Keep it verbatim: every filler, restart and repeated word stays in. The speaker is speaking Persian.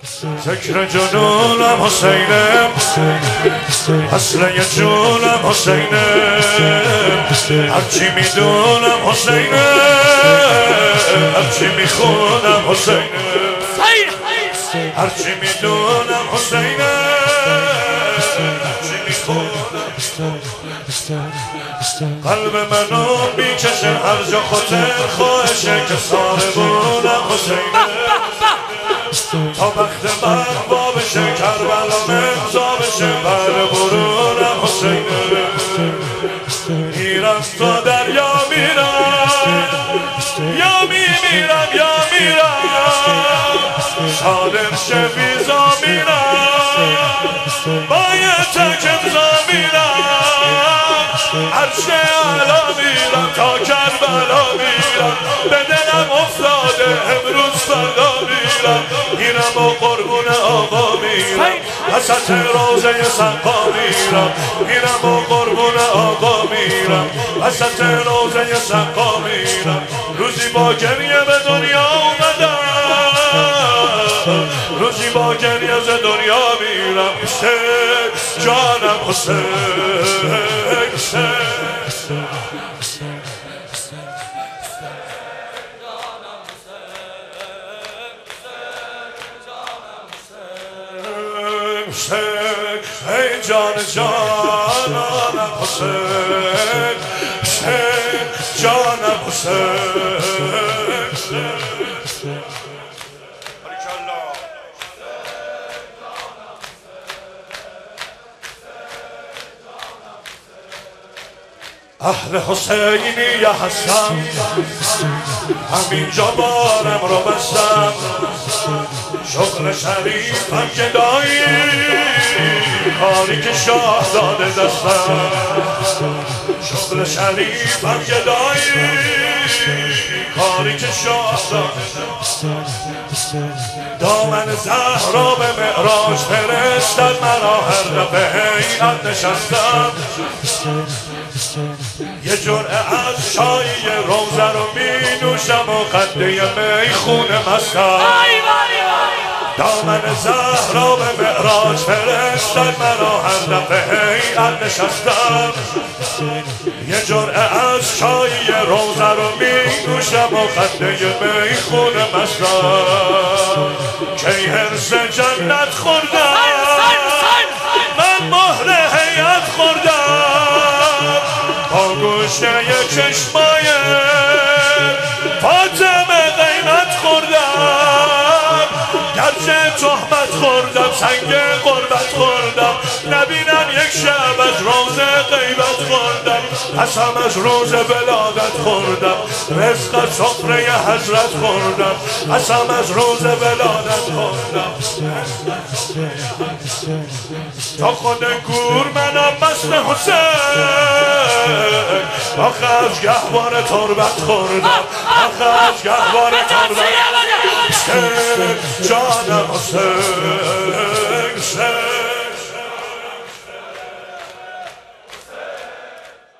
ذکر جنونم حسینم، اصله جونم حسینم، هرچی میدونم حسینم، هرچی میخونم حسینم، هرچی میدونم حسینم، هرچی میخونم. قلب منو میکشه هر جا خاطر خواهشه که ساربونم حسینم، تا وقت من با بشه کربلا امضا بشه بر برونم حسینم. میرم تا دریا میرم یا میمیرم یا میرم، صادق شه ویزا میرم با یه تک امضا میرم، عرش اعلا میرم تا کربلا میرم، به دلم افتاده امروز فردا میرم، میرم با قربون آقا میرم، وسط روزه سقا میرم، میرم با قربون آقا میرم، وسط روزه سقا میرم. روزی با گریه به دنیا اومدم، روزی با گریه ز دنیا میرم. حسین جانم حسین، حسین حسین، ای جان جانم حسین، حسین جانم حسین. اهل حسینی هستم، همینجا بارم رو بستم، شغل شریفم گدایی، کاری که شاه داده دستم، شغل شریفم گدایی، کاری که شاه داده دستم. دامن زهرا به معراج فرستد مرا، هر دفعه هیئت نشستم، یه جرعه از چای روزه رو می نوشم و قده میخونه مستم. دامن زهرا به معراج فرستد مرا، هر دفعه هیئت نشستم، یه جرعه از چای روزه رو می نوشم و قده میخونه مستم. کی حرص جنت خوردم من مهر هیئت خوردم، با گوشه چشمای فاطمه غیبت خوردم، گرچه تهمت خوردم سنگ قربت خوردم، نبینم یک شب از روز غیبت خوردم، قسم از روز ولادت خوردم، رزق از سفره حضرت خوردم، قسم از روز ولادت خوردم. تا خود گور منم مست حسین، آخه از گهوار تربت خوردم، آخه از گهوار تربت. حسین جانم حسین.